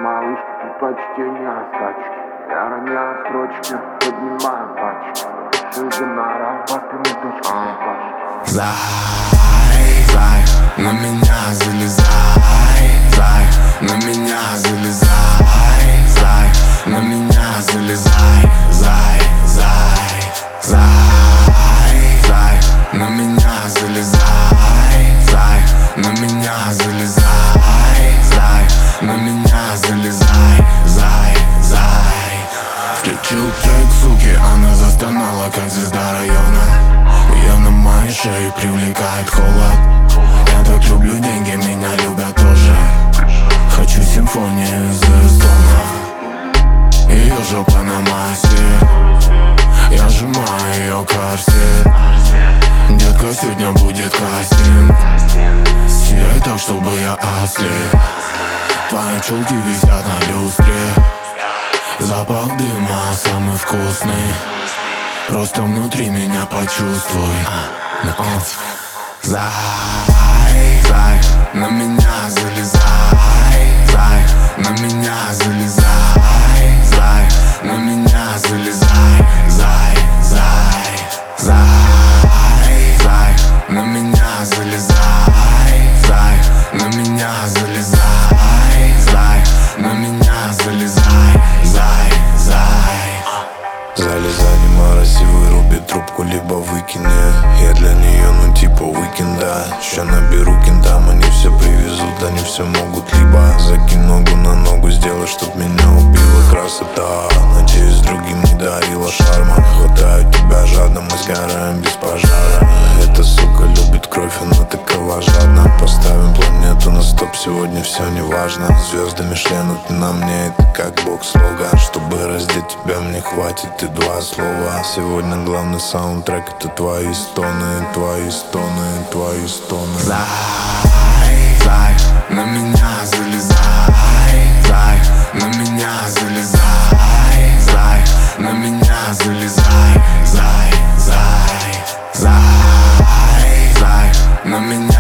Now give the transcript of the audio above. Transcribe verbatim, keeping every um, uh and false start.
малышки, предпочтения скачки. Я роняю строчки, поднимаю пачки. Шизы нарабатываю дочку пачки. Зай, зай, на меня залезай, зай, на меня залезай, зай, на меня залезай, зай, зай, зай, зай, на меня залезай, зай, на меня залезай, зай, на меня залезай, зай, зай. Включил трек, суки, она застонала, как звезда района. Я на моей шее привлекает холод. Я так люблю деньги, меня любят тоже. Хочу симфонию звездонов. Ее жопа на массе. Я сжимаю ее корсет. Детка, сегодня будет кастинг. Сияй так, чтобы я ослеп. Твои челки висят на люстре. Запах дыма самый вкусный. Просто внутри меня почувствуй. Зай, зай, на меня залезай, зай, на меня залезай, зай, на меня залезай, зай, зай, зай, зай, на меня залезай, зай, на меня залезай, зай, на меня залезай, зай, зай. Залезай, не морози, выруби трубку, либо выкини. Я для нее, ну типа уикенда. Ща наберу кентам, они все привезут, они все могут. Либо закинь ногу на ногу, сделай, чтоб меня убила красота. Надеюсь, другим не дарила шарма. Хватаю тебя жадно, мы сгораем без пожара. Эта сука любит кровь, она такова жадна. Поставим планету на стоп, сегодня все не важно. Звезды Мишлен, на мне это как бокс-лога. Чтобы раздеть тебя, мне хватит и два слова. Сегодня главный саундтрек — это твои стоны, твои стоны, твои стоны. Зай, зай, на меня залезай, зай, на меня залезай, зай, на меня залезай, зай, зай, зай, зай, на меня